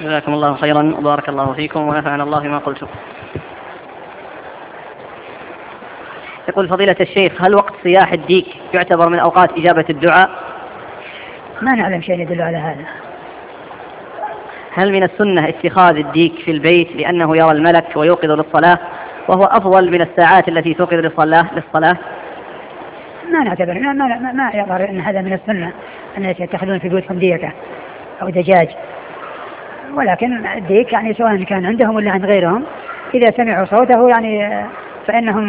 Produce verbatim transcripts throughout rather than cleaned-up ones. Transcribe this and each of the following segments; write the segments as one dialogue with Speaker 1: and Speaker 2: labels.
Speaker 1: جزاكم الله خيرا وبارك الله فيكم ونفعنا الله ما قلتم. يقول فضيلة الشيخ: هل وقت صياح الديك يعتبر من أوقات إجابة الدعاء؟
Speaker 2: ما نعلم شيء يدل على هذا.
Speaker 1: هل من السنة اتخاذ الديك في البيت لأنه يرى الملك ويوقظ للصلاة، وهو أفضل من الساعات التي توقظ للصلاة للصلاة؟
Speaker 2: ما نعتبر ما ما ما يظهر أن هذا من السنة أن يتخذون في بيوتهم ديكة أو دجاج، ولكن الديك يعني سواء كان عندهم ولا عند غيرهم إذا سمعوا صوته يعني فإنهم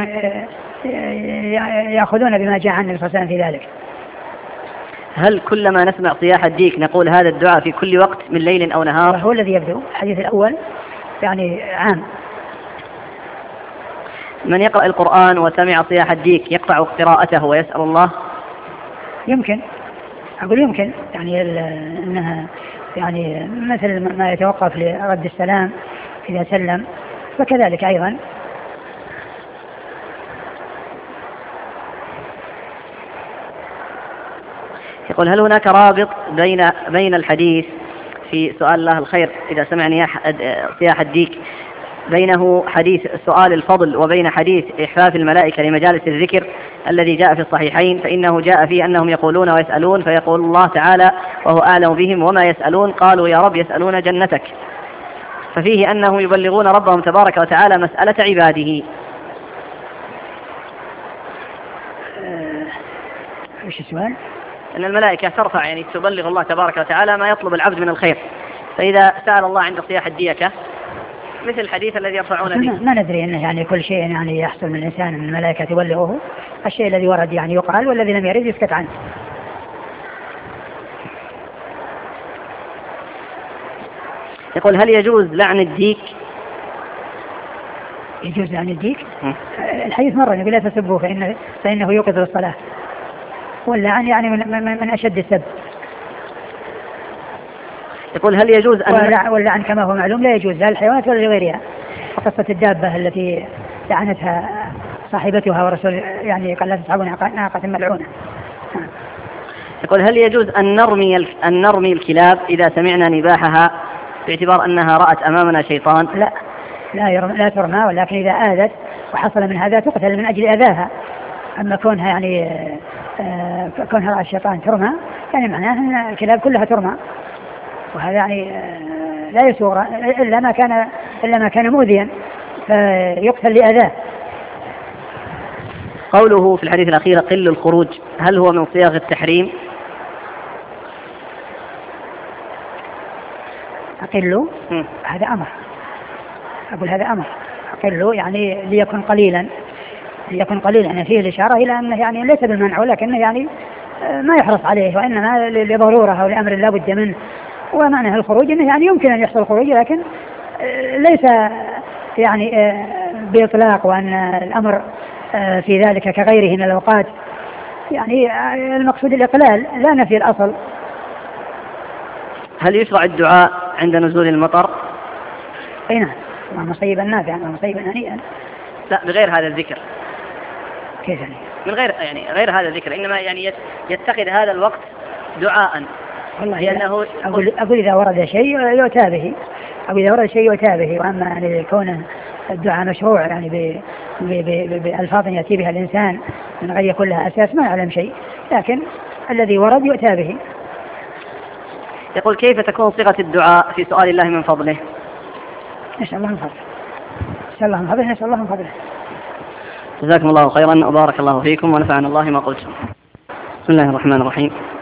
Speaker 2: يأخذون بما جاء عن النبي صلى الله عليه وسلم في ذلك.
Speaker 1: هل كلما نسمع صياح الديك نقول هذا الدعاء في كل وقت من ليل أو نهار؟
Speaker 2: هو الذي يبدو الحديث الأول يعني عام.
Speaker 1: من يقرأ القرآن وسمع صياح الديك يقطع قراءته ويسأل الله؟
Speaker 2: يمكن، أقول يمكن يعني أنها يعني مثل ما يتوقف لرد السلام إذا سلم فكذلك أيضا.
Speaker 1: يقول: هل هناك رابط بين بين الحديث في سؤال الله الخير إذا سمعني صياح الديك بينه حديث سؤال الفضل وبين حديث إحفاف الملائكة لمجالس الذكر الذي جاء في الصحيحين؟ فإنه جاء فيه أنهم يقولون ويسألون فيقول الله تعالى وهو أعلم بهم وما يسألون قالوا يا رب يسألون جنتك، ففيه أنهم يبلغون ربهم تبارك وتعالى مسألة عباده.
Speaker 2: ايش السؤال؟
Speaker 1: أن الملائكة ترفع يعني تبلغ الله تبارك وتعالى ما يطلب العبد من الخير، فإذا سأل الله عند صياح الديكة مثل الحديث الذي يرفعون به.
Speaker 2: ما ندري أنه يعني كل شيء يعني يحصل من الإنسان أن الملائكة تبلغه، الشيء الذي ورد يعني يقال والذي لم يرد يسكت عنه.
Speaker 1: يقول: هل يجوز لعن الديك؟
Speaker 2: يجوز لعن الديك؟ م. الحديث مرة يقول لا تسبوه فإنه, فإنه يوقظ الصلاة، واللعن يعني من, من, من أشد السب.
Speaker 1: يقول: هل يجوز أن
Speaker 2: واللعن كما هو معلوم لا يجوز لا للحيوانات ولا لغيرها. قصة الدابة التي لعنتها صاحبتها ورسول يعني قال لا تسحبوا ناقة ملعونة.
Speaker 1: يقول: هل يجوز أن نرمي أن نرمي الكلاب إذا سمعنا نباحها باعتبار أنها رأت أمامنا شيطان؟
Speaker 2: لا لا يرم لا ترمى، ولكن إذا آذت وحصل من هذا تقتل من أجل أذاها. أما كونها يعني آه كونها رأى الشيطان ترمى يعني معناه أن الكلاب كلها ترمى، وهذا يعني لا يسوغ إلا ما كان إلا ما كان مؤذيا فيقتل لأذاه.
Speaker 1: قوله في الحديث الأخير قل الخروج، هل هو من صياغ التحريم؟
Speaker 2: أقل هذا أمر، أقول هذا أمر أقل يعني ليكن قليلا ليكن قليلا يعني فيه الإشارة إلى أنه يعني ليس بالمنع ولكنه يعني ما يحرص عليه، وإنما لضرورة أو لأمر لا بد منه. ومعنى الخروج انه يعني يمكن ان يحصل الخروج لكن ليس يعني باطلاق، وان الامر في ذلك كغيره من الاوقات يعني المقصود الاقلال لا نفي الاصل.
Speaker 1: هل يشرع الدعاء عند نزول المطر؟
Speaker 2: اي نعم، مصيبا نافعا ومصيبا هنيئا.
Speaker 1: لا بغير هذا الذكر.
Speaker 2: كيف يعني؟
Speaker 1: من غير يعني غير هذا الذكر، انما يعني يتخذ هذا الوقت دعاء.
Speaker 2: والله لأنه أقول, أقول إذا ورد شيء يؤتى به، أو إذا ورد شيء يؤتى به، وأما يعني كونه الدعاء مشروع يعني بألفاظ يأتي بها الإنسان من غير يكون لها أساس ما يعلم شيء، لكن الذي ورد يؤتى به.
Speaker 1: يقول: كيف تكون صيغة الدعاء في سؤال الله من فضله؟
Speaker 2: نسأل الله من فضله نسأل الله من فضله نسأل الله من فضله.
Speaker 1: جزاكم الله خيرا وبارك الله فيكم ونفعنا الله ما قلتم. بسم الله الرحمن الرحيم.